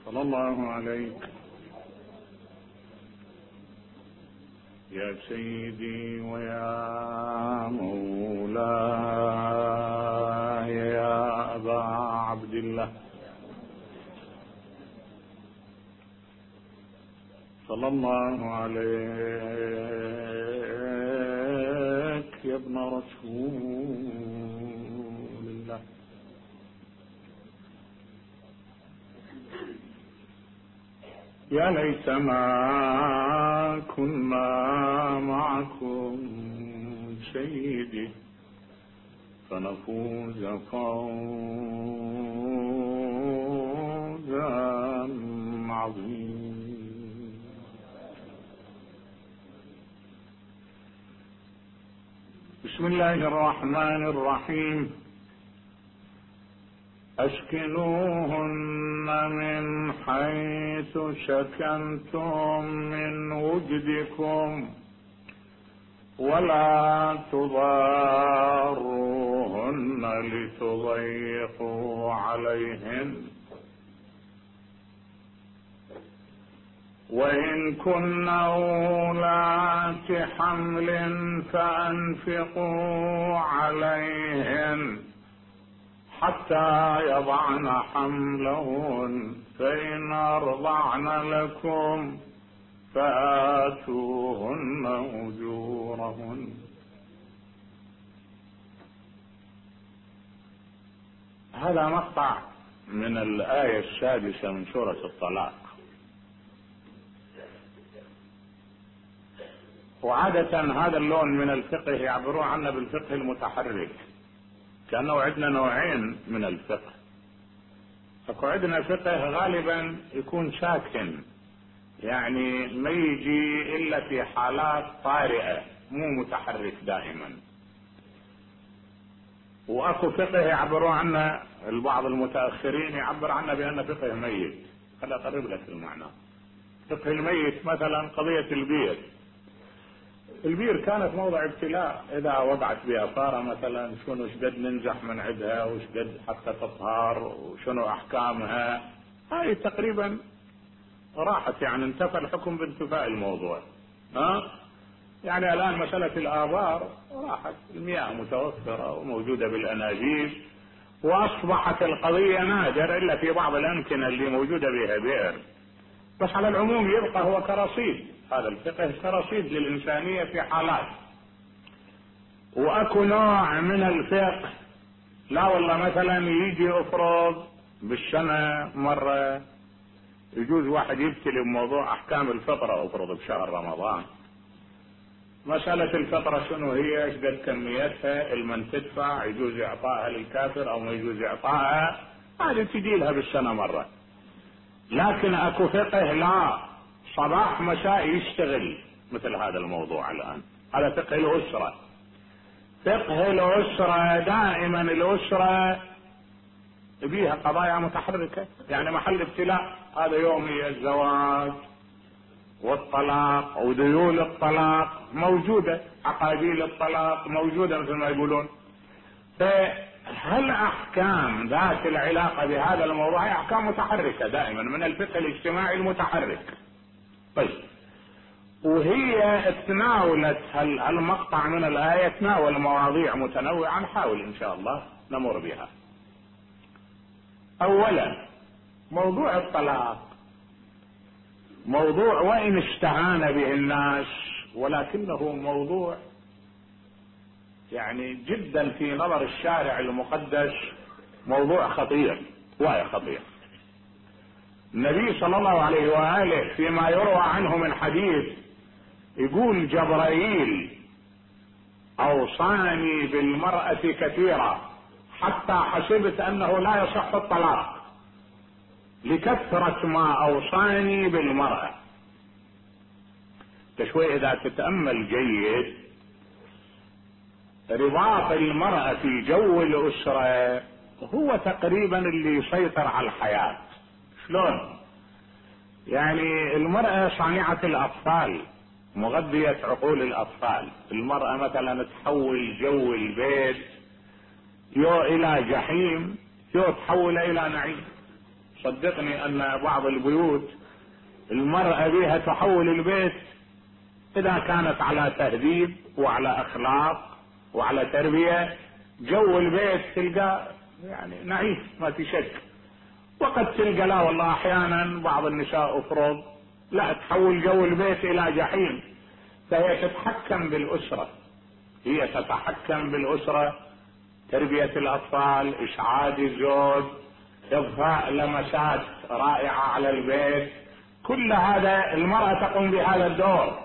صلى الله عليك يا سيدي ويا مولاي يا أبا عبد الله، صلى الله عليك يا ابن رسول الله. يا ليتنا كنا معكم سيدي فنفوز فوزا عظيما. بسم الله الرحمن الرحيم. أسكنوهن من حيث سكنتم من وجدكم ولا تضاروهن لتضيقوا عليهن، وإن كن أولات حمل فأنفقوا عليهن حتى يضعن حملهن، فإن أرضعن لكم فآتوهن أجورهن. هذا مقطع من الآية السادسة من سورة الطلاق. وعادة هذا اللون من الفقه يعبرون عنه بالفقه المتحرك، كأنه عندنا نوعين من الفقه. فعندنا فقه غالبا يكون ساكن، يعني ما يجي إلا في حالات طارئة، مو متحرك دائما. وأكو فقه يعبرون عنه البعض المتأخرين يعبر عنه بأنه فقه ميت. خلي أقرب لك المعنى. فقه الميت مثلا قضية البير. البير كانت موضع ابتلاء، إذا وقعت بها فارة مثلا شنو شدد ننزح من عندها وشدد حتى تطهر وشنو أحكامها. هاي تقريبا راحت، يعني انتفى الحكم بانتفاء الموضوع. يعني الآن مسألة الآبار راحت، المياه متوفرة وموجودة بالأنابيب، وأصبحت القضية نادرة إلا في بعض الأمكنة اللي موجودة بها بئر. بس على العموم يبقى هو كرصيد، هذا الفقه كرصيد للإنسانية في حالات. وأكو نوع من الفقه لا والله مثلا يجي أفرض بالسنة مرة يجوز واحد يبتلي بموضوع أحكام الفطرة، أفرض بشهر رمضان مسألة الفطرة شنو هي، ايش قد كميتها، المن تدفع، يجوز إعطائها للكافر أو ما يجوز إعطائها، هذه تجي لها بالسنة مرة. لكن أكو فقه لا، صباح مساء يشتغل مثل هذا الموضوع الآن. هذا فقه الأسرة. فقه الأسرة دائما الأسرة بيها قضايا متحركة، يعني محل ابتلاء. هذا يومي الزواج والطلاق وديول الطلاق موجودة، عقابيل الطلاق موجودة مثل ما يقولون. فهل أحكام ذات العلاقة بهذا الموضوع هي أحكام متحركة دائما من الفقه الاجتماعي المتحرك. طيب، وهي تناولت المقطع من الآية تناول مواضيع متنوعة، نحاول إن شاء الله نمر بها. أولا موضوع الطلاق موضوع وإن استهان به الناس، ولكنه موضوع يعني جدا في نظر الشارع المقدس موضوع خطير، وهي خطير. النبي صلى الله عليه وآله فيما يروى عنه من حديث يقول جبرائيل أوصاني بالمرأة كثيرا حتى حسبت أنه لا يصح الطلاق لكثرة ما أوصاني بالمرأة. تشوي إذا تتأمل جيد رباط المرأة في جو الأسرة هو تقريبا اللي يسيطر على الحياة. شلون؟ يعني المرأة صانعة الأطفال، مغذية عقول الأطفال. المرأة مثلا تحول جو البيت يو إلى جحيم، يو تحول إلى نعيم. صدقني ان بعض البيوت المرأة بها تحول البيت اذا كانت على تهذيب وعلى اخلاق وعلى تربية، جو البيت تلقى يعني نعيف ما في شك. وقد تلقى لا والله احيانا بعض النساء افرض لا تحول جو البيت الى جحيم. فهي تتحكم بالاسرة، هي تتحكم بالاسرة، تربية الاطفال، اسعاد الزوج، اضفاء لمسات رائعة على البيت، كل هذا المرأة تقوم بهذا الدور.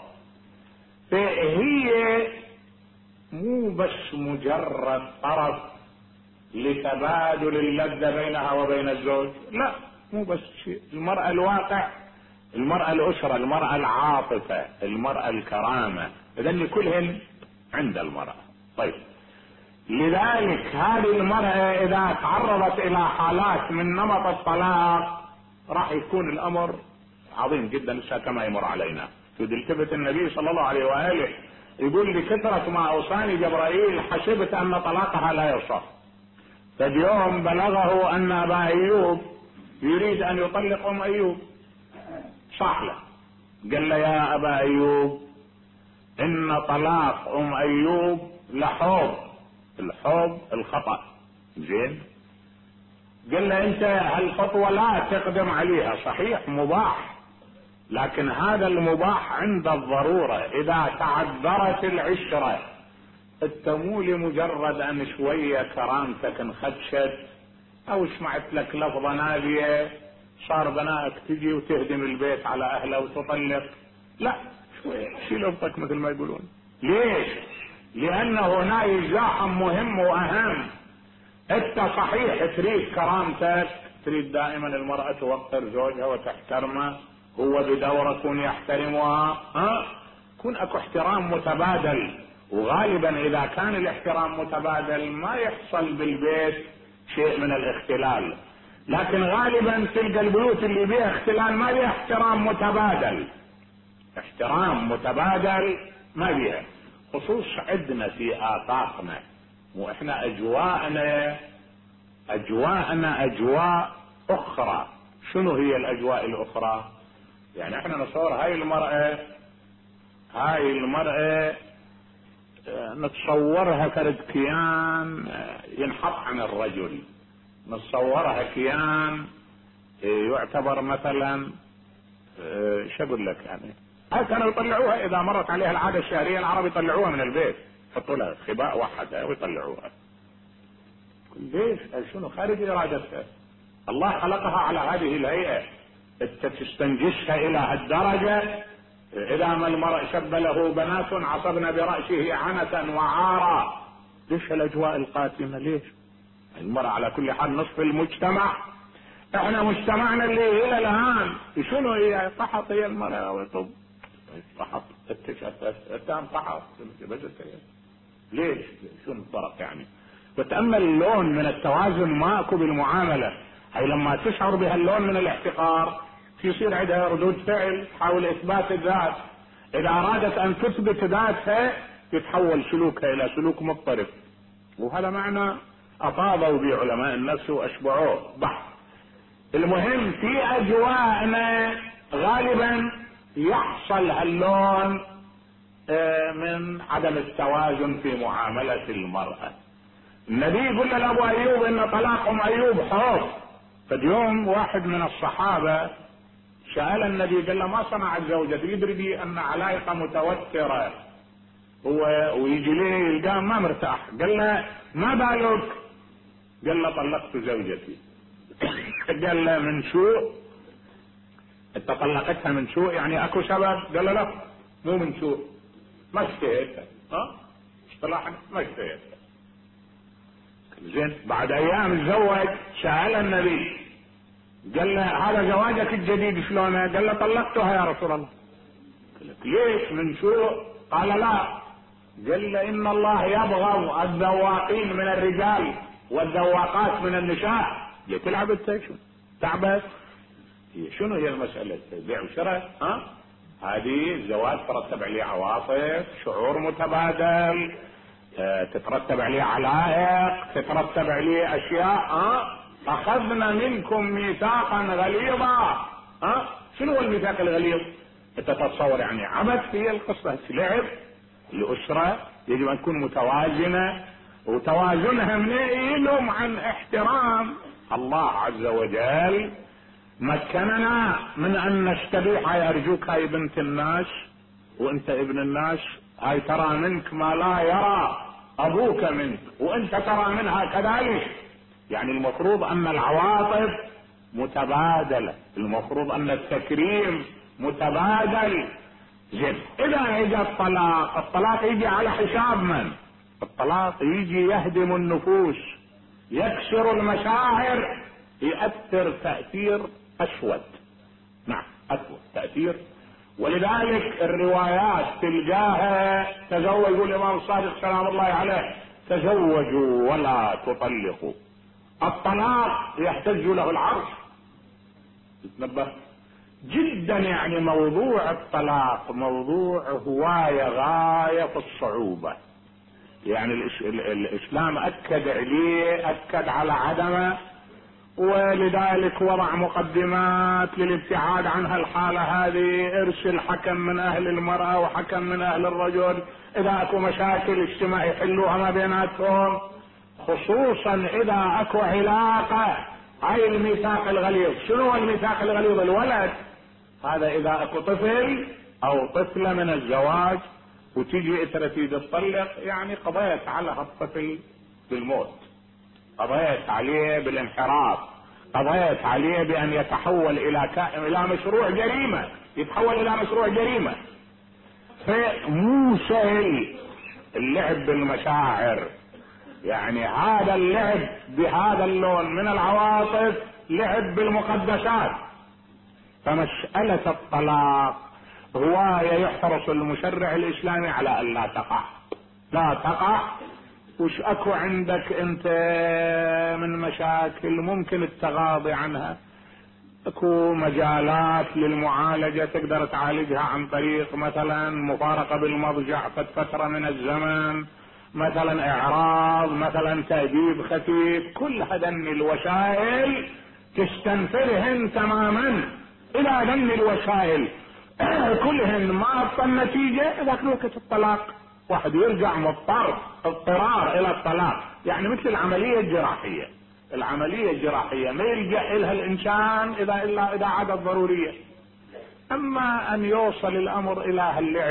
فهي مو بس مجرد طرف لتبادل اللذة بينها وبين الزوج، لا مو بس شيء. المرأة الواقع، المرأة الأسرة، المرأة العاطفة، المرأة الكرامة، إذن كلهن عند المرأة. طيب، لذلك هذه المرأة إذا تعرضت إلى حالات من نمط الطلاق راح يكون الأمر عظيم جدا كما يمر علينا. فدلتفت النبي صلى الله عليه وآله يقول لكثرة ما أوصاني جبرائيل حسبت أن طلاقها لا يصح. فاليوم بلغه أن أبا أيوب يريد أن يطلق أم أيوب، صح له، قال له يا أبا أيوب إن طلاق أم أيوب لحوض، الحوض الخطأ، زين. قال له أنت هالخطوة لا تقدم عليها، صحيح مباح، لكن هذا المباح عند الضرورة. إذا تعذرت العشرة انت مو لمجرد ان شوية كرامتك انخدشت او سمعت لك لفظة نادية صار بنائك تجي وتهدم البيت على اهله وتطلق، لا، شوية شيل لفظك مثل ما يقولون. ليش؟ لانه هنا يزاحم مهم واهم. انت صحيح تريد كرامتك، تريد دائما المرأة توقر زوجها وتحترمه، هو بدوره كون يحترمها، كون اكو احترام متبادل. وغالبا اذا كان الاحترام متبادل ما يحصل بالبيت شيء من الاختلال، لكن غالبا تلقى البيوت اللي بيها اختلال ما بيها احترام متبادل، احترام متبادل ما بيها. خصوص عندنا في آفاقنا، واحنا اجواءنا اجواء اخرى. شنو هي الاجواء الاخرى؟ يعني احنا نصور هاي المرأة نتصورها فرد كيان ينحط عن الرجل، نتصورها كيان يعتبر مثلا شو اقول لك، يعني كانوا يطلعوها اذا مرت عليها العادة الشهرية العرب يطلعوها من البيت، يحطوا لها خباء واحد ويطلعوها. ليش؟ شنو؟ خارج ارادتها. الله خلقها على هذه الهيئة، انت تستنجشها الى هالدرجة؟ اذا ما المرء شب له بنات عصبن برأسه عنة وعارا. ليش الاجواء القاتمة؟ ليش؟ المرأة على كل حال نصف المجتمع. احنا مجتمعنا اللي الى الان شنو هي؟ قحط هي المرأة وطب قحط، اتهم قحط. ليش؟ شنو الفرق يعني؟ وتأمل اللون من التوازن ماكو بالمعاملة. هي لما تشعر بهاللون من الاحتقار يصير عندها ردود فعل تحاول اثبات الذات. اذا ارادت ان تثبت ذاتها يتحول سلوكها الى سلوك مضطرب، وهذا معنى افاضوا به علماء النفس واشبعوه بحث. المهم في اجواءنا غالبا يحصل هاللون من عدم التوازن في معاملة المرأة. النبي يقول لابو ايوب ان طلاق ام ايوب حوض. فاليوم واحد من الصحابة سأل النبي قال له ما صنعت زوجته؟ يدري بي ان علاقة متوترة هو ويجي ليه يلقاه ما مرتاح. قال له ما بالك؟ قال له طلقت زوجتي. قال له من سوء؟ انت طلقتها من سوء يعني اكو سبب؟ قال له لا مو من سوء، ما اشتهيتها. اصطلاحا ما اشتهيتها. زين، بعد ايام تزوج سأل النبي قال له هذا زواجك الجديد شلونه؟ قال له طلقتها يا رسول الله. قال ليش من سوء؟ قال لا. قال له ان الله يبغض الذواقين من الرجال والذواقات من النساء. تلعب التشو تعبت. شنو هي المسألة؟ بيع وشراء. هذه الزواج ترتب عليه عواطف، شعور متبادل، تترتب عليه علائق، تترتب عليه اشياء. اخذنا منكم ميثاقا غليظا. شنو هو الميثاق الغليظ؟ انت تتصور يعني عبث هي القصة، لعب. الاسرة يجب ان تكون متوازنة، وتوازنها منين؟ عن احترام الله عز وجل. مكننا من ان نستبيح. هاي ارجوك، هاي بنت الناس وانت ابن الناس، هاي ترى منك ما لا يرى ابوك منك، وانت ترى منها كذلك. يعني المفروض ان العواطف متبادلة، المفروض ان التكريم متبادل. زين، اذا اجى الطلاق يجي على حساب من؟ الطلاق يجي يهدم النفوس، يكسر المشاعر، يؤثر تأثير اسود. نعم، اسود تأثير. ولذلك الروايات تلقاها تزوج، يقول الامام الصادق سلام الله عليه: تزوجوا ولا تطلقوا. الطلاق يحتج له العرش. تتنبه جدا، يعني موضوع الطلاق موضوع هواية غاية في الصعوبة. يعني الاسلام اكد عليه، اكد على عدمه، ولذلك وضع مقدمات للابتعاد عن هالحالة هذه. ارسل حكم من اهل المرأة وحكم من اهل الرجل، اذا اكو مشاكل اجتماع يحلوها ما بيناتهم، خصوصا اذا اكو علاقة. هاي الميثاق الغليظ. شنو الميثاق الغليظ؟ الولد هذا اذا اكو طفل او طفلة من الزواج وتيجي تريد تطلق، يعني قضيت على هالطفل بالموت، قضيت عليه بالانحراف، قضيت عليه بان يتحول الى مشروع جريمة، يتحول الى مشروع جريمة. فمو سهل اللعب بالمشاعر. يعني هذا اللعب بهذا اللون من العواطف لعب بالمقدسات. فمسألة الطلاق هواية يحرص المشرع الاسلامي على ان لا تقع، لا تقع. وش اكو عندك انت من مشاكل ممكن التغاضي عنها؟ اكو مجالات للمعالجة تقدر تعالجها عن طريق مثلا مفارقة بالمضجع فترة من الزمن، مثلا اعراض، مثلا تأديب خفيف. كل هذن الوسائل تستنفرهن تماما. الى ذن الوسائل كلهن ما اعطى النتيجة، ذاك الوقت الطلاق. واحد يرجع مضطر اضطرار الى الطلاق. يعني مثل العملية الجراحية، العملية الجراحية ما يلجأ لها الانسان الا اذا عادت ضرورية. اما ان يوصل الامر الى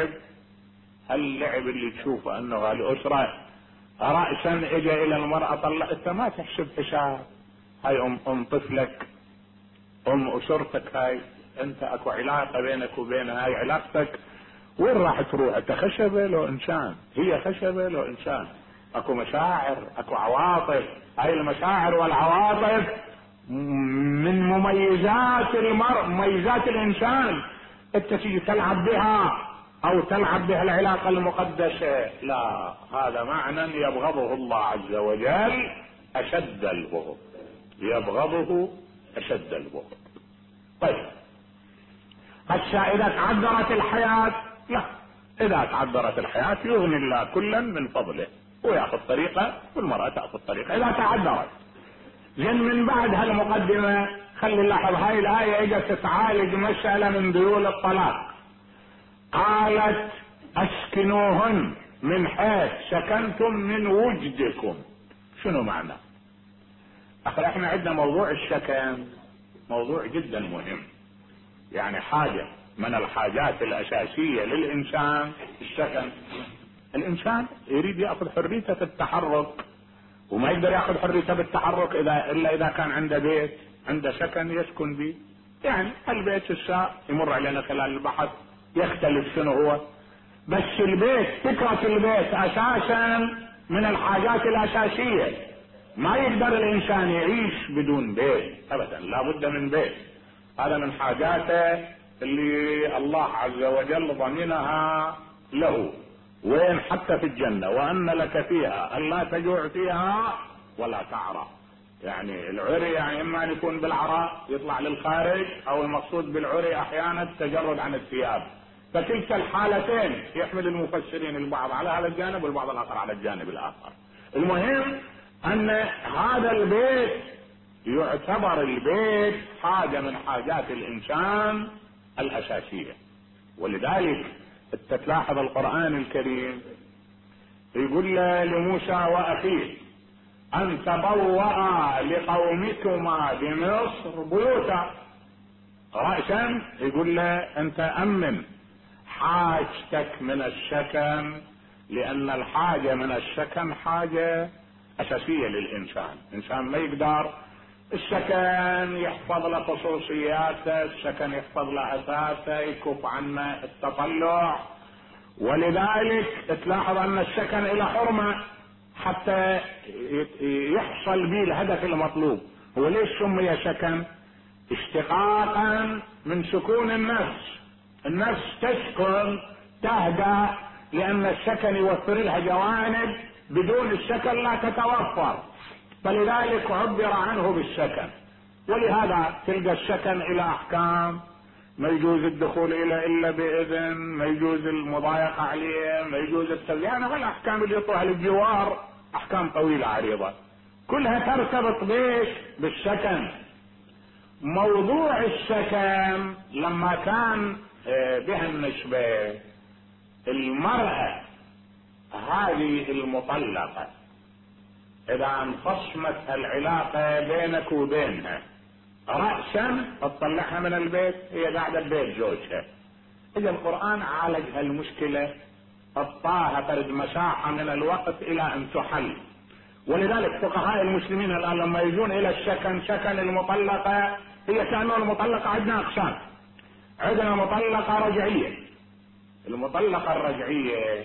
هاللعب اللي تشوفه انه الاسرة رأسا اجى الى المرأة طلق، انت ما تحسب حساب. هاي ام طفلك، ام اسرتك، هاي انت اكو علاقة بينك وبينها. هاي علاقتك وين راح تروح؟ انت خشبة لو انسان، هي خشبة لو انسان. اكو مشاعر، اكو عواطف. هاي المشاعر والعواطف من مميزات المرء، مميزات الانسان. انت تيجي تلعب بها او تلعب بها العلاقة المقدسة، لا، هذا معنى يبغضه الله عز وجل اشد البغض، يبغضه اشد البغض. طيب، هسه اذا تعذرت الحياة، لا، اذا تعذرت الحياة يغني الله كلا من فضله ويأخذ طريقة والمرأة تأخذ طريقة اذا تعذرت. زين، من بعد هالمقدمة خلي نلاحظ هاي الآية اجت تعالج مسألة من ذيول الطلاق. قالت: اسكنوهن من حيث سكنتم من وجدكم. شنو معنى؟ احنا عندنا موضوع السكن موضوع جدا مهم. يعني حاجة من الحاجات الاساسية للانسان السكن. الانسان يريد ياخذ حريته في التحرك، وما يقدر ياخذ حريته بالتحرك الا اذا كان عنده بيت، عنده سكن يسكن به. يعني البيت الساعة يمر علينا خلال البحث يختلف شنو هو، بس البيت، فكرة البيت اساسا من الحاجات الاساسية. ما يقدر الانسان يعيش بدون بيت ابدا، لابد من بيت. هذا من حاجاته اللي الله عز وجل ضمنها له. وين؟ حتى في الجنة: وان لك فيها ان لا تجوع فيها ولا تعرى. يعني العري يعني اما ان يكون بالعراء يطلع للخارج، او المقصود بالعري احيانا التجرد عن الثياب. فكلتا الحالتين يحمل المفسرين البعض على هذا الجانب والبعض الاخر على الجانب الاخر. المهم ان هذا البيت يعتبر البيت حاجة من حاجات الإنسان الأساسية. ولذلك تلاحظ القرآن الكريم يقول لموسى وأخيه أن تبوأ لقومكما بمصر بيوتا. رأسا يقول له أنت أمن حاجتك من السكن، لأن الحاجة من السكن حاجة أساسية للإنسان. الإنسان ما يقدر السكن يحفظ له خصوصياته، السكن يحفظ له أساسه، يكف عنه التطلع. ولذلك تلاحظ أن السكن إلى حرمة حتى يحصل به الهدف المطلوب. هو ليش سمي سكن؟ اشتقاقا من سكون النفس. النفس تسكن تهدأ، لأن السكن يوفر لها جوانب بدون السكن لا تتوفر، فلذلك عبر عنه بالسكن. ولهذا تلقى السكن إلى أحكام، ما يجوز الدخول إليه إلا بإذن، ما يجوز المضايقة عليه، ما يجوز التزيانة، والأحكام اللي يطلع للجوار أحكام طويلة عريضة كلها ترتبط بيش بالسكن. موضوع السكن لما كان بها النسبة المرأة هذه المطلقة إذا انفصمت العلاقة بينك وبينها رأسا تطلعها من البيت، هي قاعدة ببيت زوجها. إذا القرآن عالج هالمشكلة، أعطاها فرد مساحة من الوقت إلى أن تحل. ولذلك فقهاء المسلمين الآن لما يجون إلى السكن، سكن المطلقة هي كأنه المطلقة عندنا أقسام. عندنا مطلقة رجعية. المطلقة الرجعية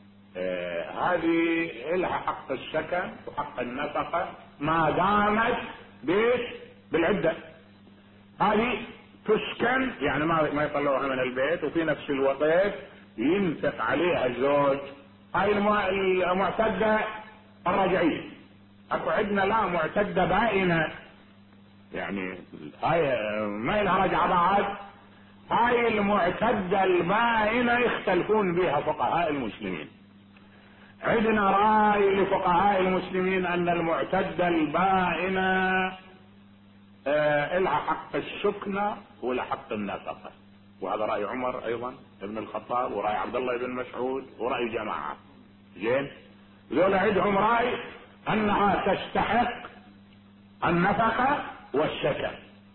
هذه لها حق السكن وحق النفقة ما دامت بالعدة. هذه تسكن يعني ما يطلعوها من البيت، وفي نفس الوقت ينفق عليها الزوج. هاي المعتدة الرجعية. اكو عندنا لا معتدة بائنة، يعني هاي ما لها رجعة بعد. هاي المعتدة البائنة يختلفون بها فقهاء المسلمين. عندنا رأي لفقهاء المسلمين ان المعتدة البائنة لها حق السكنة ولها حق النفقة، وهذا رأي عمر ايضا ابن الخطاب، ورأي عبد الله بن مسعود، ورأي جماعة. زين، ذولا عندهم رأي انها تستحق النفقة والسكن.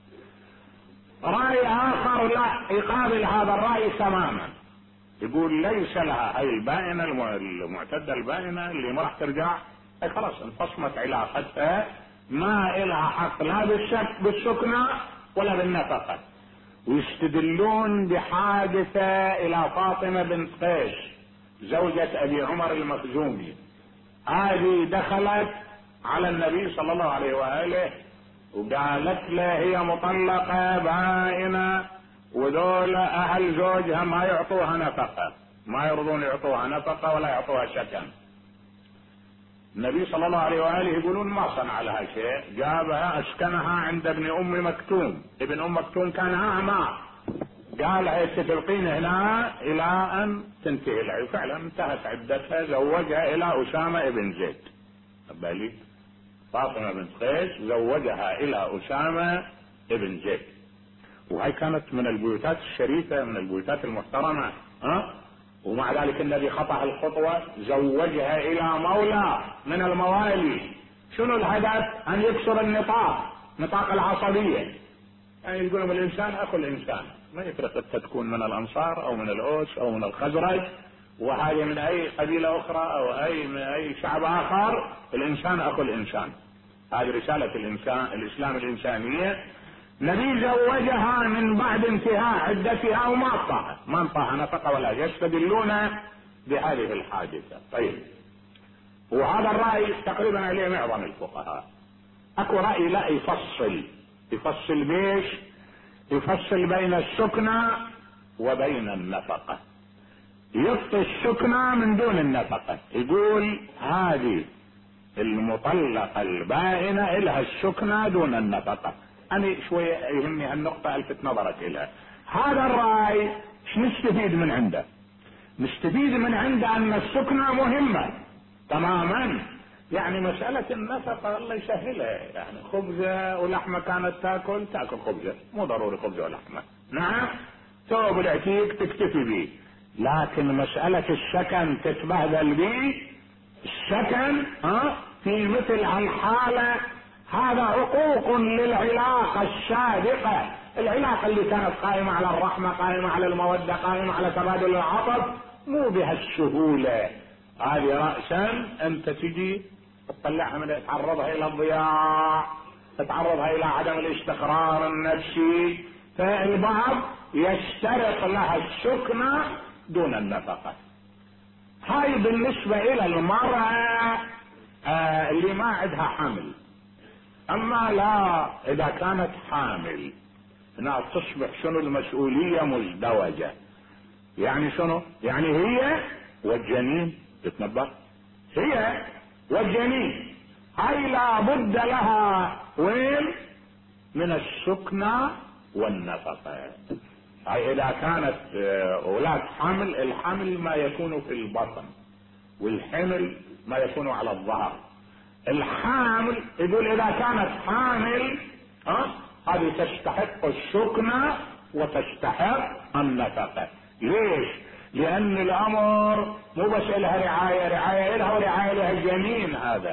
رأي اخر لا يقابل هذا الرأي تماما، يقول ليس لها. هاي البائنة المعتدة البائنة اللي ما راح ترجع، خلاص انفصمت علاقتها، ما لها حق لا بالسكنة ولا بالنفقة. ويستدلون بحادثة الى فاطمة بنت قيس زوجة ابي عمر المخزومي. هذه دخلت على النبي صلى الله عليه وآله وقالت له هي مطلقة بائنة، وذول اهل زوجها ما يعطوها نفقة، ما يرضون يعطوها نفقة ولا يعطوها سكن. النبي صلى الله عليه وآله يقولون ما صنع لها شيء، جابها اسكنها عند ابن ام مكتوم. ابن ام مكتوم كان اعمى، قال هي تترقين هنا الى ان تنتهي العدة. فعلا انتهت عدتها، زوجها الى اسامة ابن زيد. بالي فاطمة بنت قيس زوجها الى اسامة ابن زيد، وهي كانت من البيوتات الشريفة، من البيوتات المحترمة. ومع ذلك الذي خطأ الخطوة زوجها الى مولى من الموالي. شنو الهدف؟ ان يكسر نطاق العصبية. يعني يقولون الانسان اخو الانسان، ما يفرق انت تكون من الانصار او من الاوس او من الخزرج، وهذه من اي قبيلة اخرى او من اي شعب اخر، الانسان اخو الانسان. هذه رسالة الاسلام الانسانية. نبي زوجها من بعد انتهاء عدتها وما انطاها نفقة ولا. يستدلون بهذه الحادثة. طيب، وهذا الرأي تقريبا عليه معظم الفقهاء. اكو رأي لا يفصل بيش؟ يفصل بين السكنة وبين النفقة. يعطي السكنة من دون النفقة، يقول هذه المطلقة البائنة لها السكنة دون النفقة. أنا شوية يهمني هالنقطة الفت نظرك إليها. هذا الرأي ايش نستفيد من عنده؟ نستفيد من عنده أن السكنة مهمة تماما، يعني مسألة النفقة الله يسهلها، يعني خبزة ولحمة كانت تاكل خبزة، مو ضروري خبزة ولحمة. نعم ثوب العتيق تكتفي به، لكن مسألة السكن تتبهدل به، السكن في مثل هالحالة هذا عقوق للعلاقة السابقة، العلاقة اللي كانت قائمة على الرحمة، قائمة على المودة، قائمة على تبادل العطف، مو بهالسهولة. هذه رأسا انت تجي تطلعها من تعرضها الى الضياع، تعرضها الى عدم الاستقرار النفسي، فالبعض يشترط لها السكنة دون النفقة. هاي بالنسبة الى المرأة اللي ما عندها حمل. اما لا اذا كانت حامل هنا تصبح شنو المسؤولية مزدوجة. يعني شنو؟ يعني هي والجنين، تتنبه، هي والجنين، هاي لا بد لها وين من السكنة والنفقة. هاي اذا كانت اولاد حمل، الحمل ما يكون في البطن والحمل ما يكون على الظهر. الحامل يقول اذا كانت حامل هذه تستحق السكنة وتستحق النفقة. ليش؟ لان الامر مو بس لها رعاية لها ورعاية لها الجنين.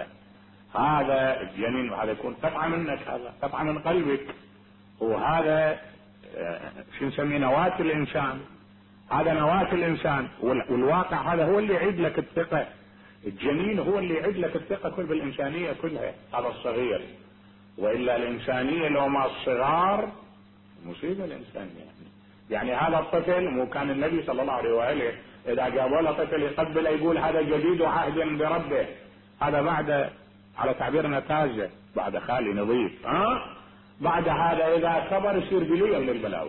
هذا الجنين هذا يكون قطعة منك، هذا قطعة من قلبك، وهذا شو نسميه نواة الانسان، هذا نواة الانسان. والواقع هذا هو اللي يعيد لك الثقة، الجنين هو اللي يعيد لك الثقة كل بالانسانية كلها، هذا الصغير. والا الانسانية لو ما الصغار مصيبة الانسانية. يعني هذا الطفل، مو كان النبي صلى الله عليه وآله اذا جابوا له طفل يقبل يقول هذا جديد عهد بربه، هذا بعد على تعبيرنا تاجة، بعد خالي نظيف. بعد هذا اذا كبر يصير بليا من البلاوي.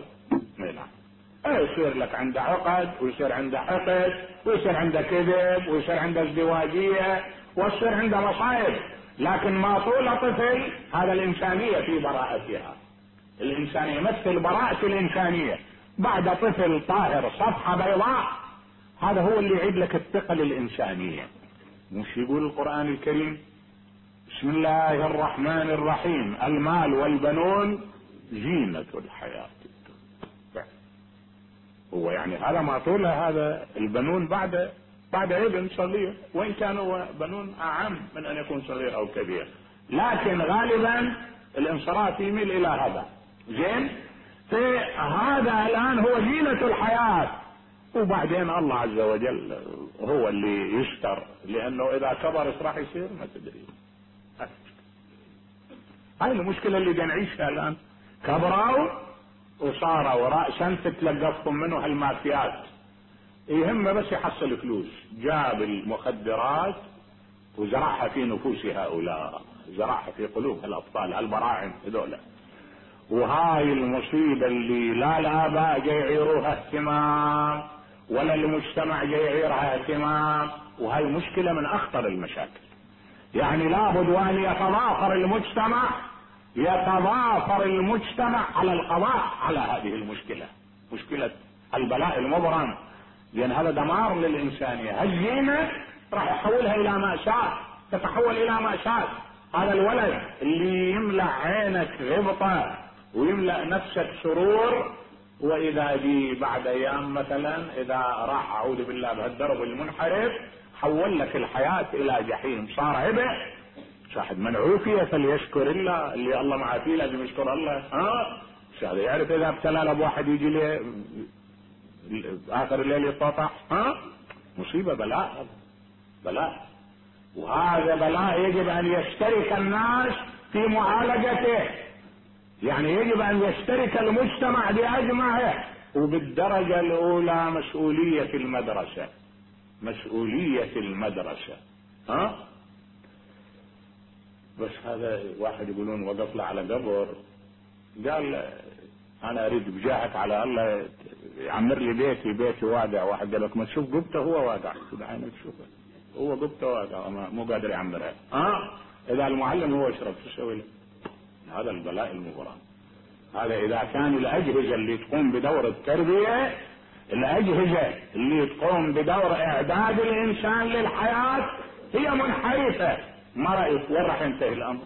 يصير لك عنده عقد، ويصير عنده حقد، ويصير عنده كذب، ويصير عنده ازدواجية، ويصير عنده مصايب. لكن ما طول طفل هذا الانسانية في براءتها، الانسانية مثل براءة الانسانية. بعد طفل طاهر صفحة بيضاء، هذا هو اللي يعيد لك الثقة للانسانية. مش يقول القرآن الكريم بسم الله الرحمن الرحيم المال والبنون زينة الحياة الدنيا. هو يعني هذا ما طوله، هذا البنون بعد ابن صغير، وان كانوا بنون اعم من ان يكون صغير او كبير، لكن غالبا الانصراف يميل الى هذا. زين، فهذا الان هو زينة الحياة. وبعدين الله عز وجل هو اللي يستر، لانه اذا كبر ايش راح يصير ما تدري. هاي المشكلة اللي بنعيشها الان، كبروا وصاروا رأسا تتلقفهم منه هالمافيات، يهمه بس يحصل فلوس. جاب المخدرات وزرعها في نفوس هؤلاء، زرعها في قلوب الاطفال هالبراعم هذولا. وهاي المصيبة اللي لا الاباء جاي يعيروها اهتمام ولا المجتمع جاي يعيرها اهتمام. وهاي مشكلة من اخطر المشاكل. يعني لابد وان يتضافر المجتمع على القضاء على هذه المشكلة، مشكلة البلاء المبرم، لان هذا دمار للانسانية. هالزينة راح يحولها الى مأساة، تتحول الى مأساة. هذا الولد اللي يملأ عينك غبطة ويملأ نفسك سرور، واذا دي بعد ايام مثلا اذا راح اعوذ بالله بهالدرب المنحرف حول لك الحياة الى جحيم، صار هبه. شاهد من عوفي فليشكر الله، اللي الله معاه فيه لازم يشكر الله. شاهد يعرف اذا ابتلى بواحد يجي لي اخر الليل يتطاح، مصيبة، بلاء. وهذا بلاء يجب ان يشترك الناس في معالجته، يعني يجب ان يشترك المجتمع باجمعه. وبالدرجة الاولى مسؤولية المدرسة. بس هذا واحد يقولون وقف له على قبر قال انا اريد بجاهك على الله يعمر لي بيتي واقع. واحد قال لك ما تشوف قبته هو واقع، عينك تشوفه هو قبته واقع مو قادر يعمرها. اذا المعلم هو يشرب شو يسوي له؟ هذا البلاء المبرم. هذا اذا كان الاجهزة اللي تقوم بدور التربية، الاجهزة اللي تقوم بدور اعداد الانسان للحياة هي منحرفة، ما رأيك وين راح ينتهي الامر؟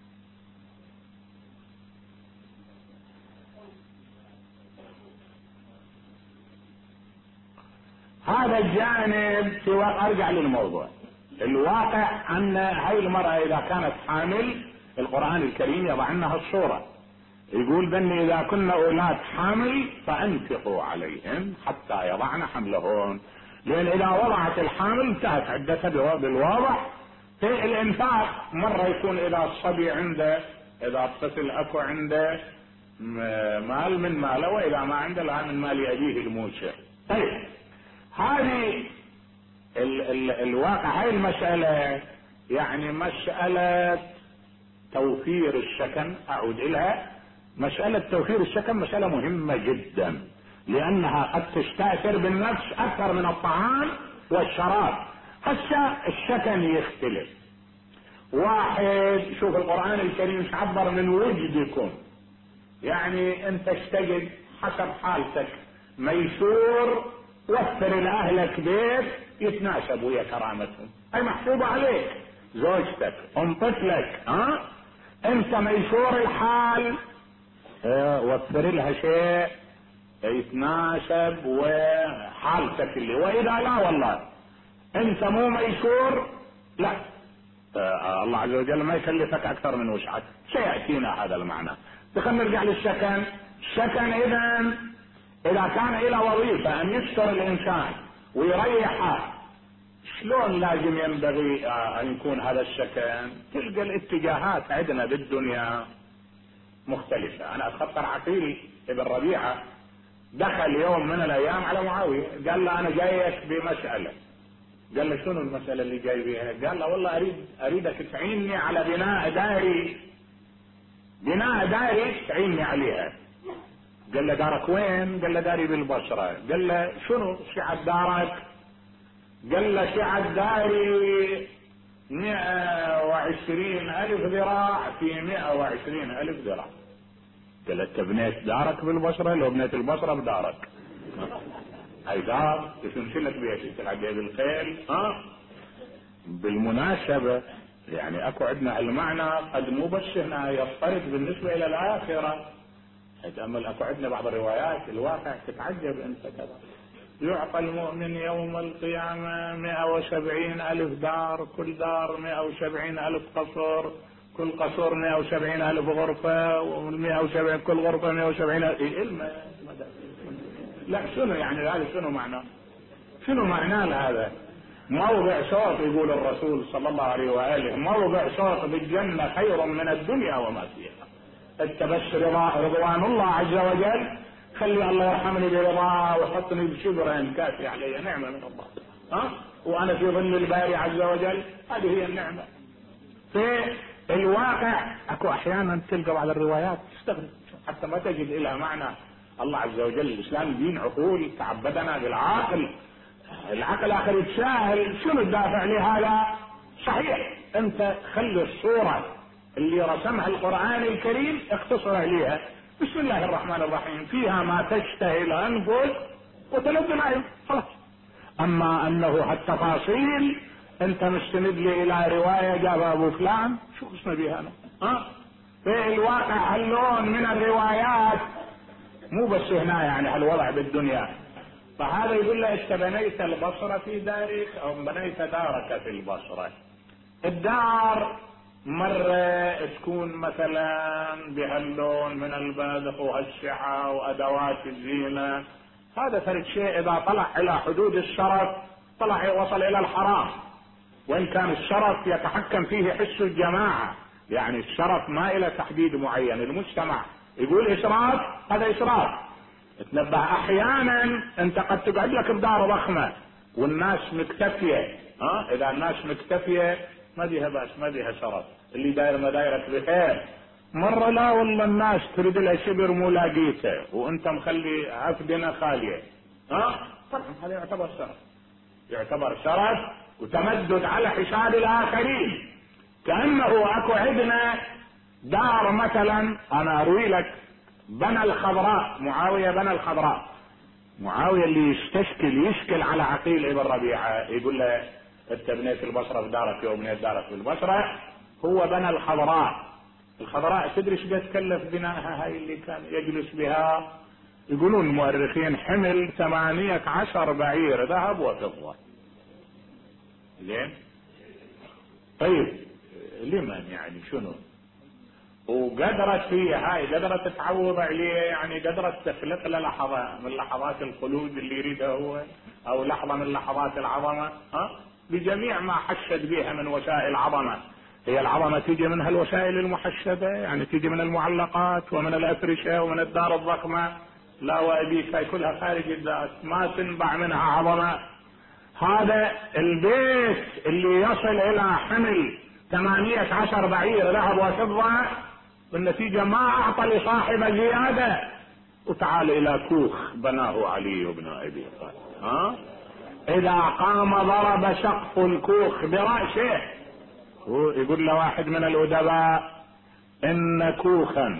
هذا الجانب في ارجع للموضوع. الواقع ان هاي المرأة اذا كانت حامل القرآن الكريم يضع عنها الصورة، يقول بني اذا كنا اولاد حامل فانفقوا عليهم حتى يضعن حملهن، لان اذا وضعت الحامل انتهت عدتها بالواضح. في الانفاق مرة يكون اذا الصبي عنده، اذا الطفل اكو عنده مال من ماله، واذا ما عنده لا من مال ابيه الموسع. طيب هذه الواقع، هاي المسألة يعني مسألة توفير السكن، اعود الها. مسألة توفير السكن مسألة مهمة جدا، لانها قد تستأثر بالنفس اكثر من الطعام والشراب. هسه السكن يختلف. واحد شوف القرآن الكريم عبر من وجدكم، يعني انت اشتجد حسب حالتك، ميسور وفر لاهلك بيت يتناسب ويا كرامتهم، هاي محسوبة عليك. زوجتك ام طفلك، انت ميسور الحال وفر لها شيء يتناسب وحالتك اللي، واذا لا والله انت مو ميسور، لا الله عز وجل ما يكلفك اكثر من وسعك. سيأتينا هذا المعنى. خلينا نرجع للسكن. السكن اذا كان الى وظيفة ان يستر الانسان ويريحه، شلون لازم ينبغي ان يكون هذا السكن؟ تلقى الاتجاهات عندنا بالدنيا مختلفة. انا اتخطر عقيل ابن ربيعة دخل يوم من الايام على معاوية، قال له انا جايك بمسألة. قال له شنو المسألة اللي جاي بيها؟ قال له والله اريدك تعيني على بناء داري تعيني عليها. قال له دارك وين؟ قال له داري بالبصرة. قال له شنو سعة دارك؟ قال له سعة داري 120,000 ذراع في 120,000 ذراع. قال له انت بنيت دارك بالبصرة؟ لو بنيت البصرة بدارك. هاي دار تمشيلك بيها تلعب بيها بالخيل. بالمناسبة يعني اكو عندنا المعنى قد مو بس هنا يضطرد بالنسبة الى الاخرة. تأمل اكو عندنا بعض الروايات الواقع تتعجب انت كذا. يعطى المؤمن يوم القيامة 170,000 دار، كل دار 170,000 قصر، كل قصر 170,000 غرفة، و170 كل غرفة 170,000. لا شنو يعني هذا؟ شنو معناه هذا؟ موضع صوت يقول الرسول صلى الله عليه وآله، موضع صوت بالجنة خير من الدنيا وما فيها. التبش رضوان الله عز وجل، خلي الله يرحمني برضاه وحطني بشبر كافي علي، نعمة من الله. وانا في ظل الباري عز وجل، هذه هي النعمة. في الواقع اكو احيانا تلقى بعض الروايات تستغرب حتى ما تجد لها معنى. الله عز وجل الاسلام دين عقول، تعبدنا بالعقل. العقل اخر يتساهل شنو الدافع لهذا؟ صحيح انت خلي الصورة اللي رسمها القرآن الكريم اختصر ليها. بسم الله الرحمن الرحيم، فيها ما تشتهي الانفس وتلذ العين، خلاص. اما انه التفاصيل انت مستند لي الى رواية جابها ابو فلان، شو اسمه بيها انا؟ في الواقع اللون من الروايات مو بس هنا يعني هالوضع بالدنيا. فهذا يقول له انت بنيت البصرة في دارك او بنيت دارك في البصرة. الدار مرة تكون مثلا بهاللون من البذخ وهالشعة وادوات الزينة، هذا فرد شيء اذا طلع الى حدود الشرف وصل الى الحرام. وان كان الشرف يتحكم فيه حس الجماعة، يعني الشرف ما الى تحديد معين، المجتمع يقول اسراف، هذا اسراف. تنبه احيانا انت قد تقعد لك بدار ضخمة والناس مكتفية. اذا الناس مكتفية ما بيها بأس، ما بيها شرف، اللي داير مدايرك بخير. مرة لا والله الناس تريد لها شبر مو لاقيته وانت مخلي عفدنا خالية، طبعا هذا يعتبر شرف وتمدد على حساب الاخرين. كأنه اكو عندنا دار مثلا، انا اروي لك بنى الخضراء، معاوية بنى الخضراء. معاوية اللي يشكل على عقيل ابن ربيعة، يقول له انت بنيت البصرة في دارك وبنيت دارك في البصرة، هو بنى الخضراء. الخضراء تدري ايش قد تكلف بنائها هاي اللي كان يجلس بها؟ يقولون المؤرخين حمل 18 بعير ذهب وفضة. زين، طيب لمن يعني شنو؟ وقدرت هي هاي قدرت تعوض عليه، يعني قدرت تخلق له لحظة من لحظات الخلود اللي يريدها هو، او لحظة من لحظات العظمة، بجميع ما حشد بها من وسائل عظمة. هي العظمة تيجي منها الوسائل المحشدة، يعني تيجي من المعلقات ومن الأفرشة ومن الدار الضخمة، لا وأبيك هاي كلها خارج الذات، ما تنبع منها عظمة. هذا البيت اللي يصل إلى حمل 18 بعير ذهب وفضة، بالنتيجة ما أعطى لصاحب زيادة. وتعال إلى كوخ بناه علي بن أبي طالب، إذا قام ضرب سقف الكوخ برأسه. يقول له واحد من الأدباء: إن كوخا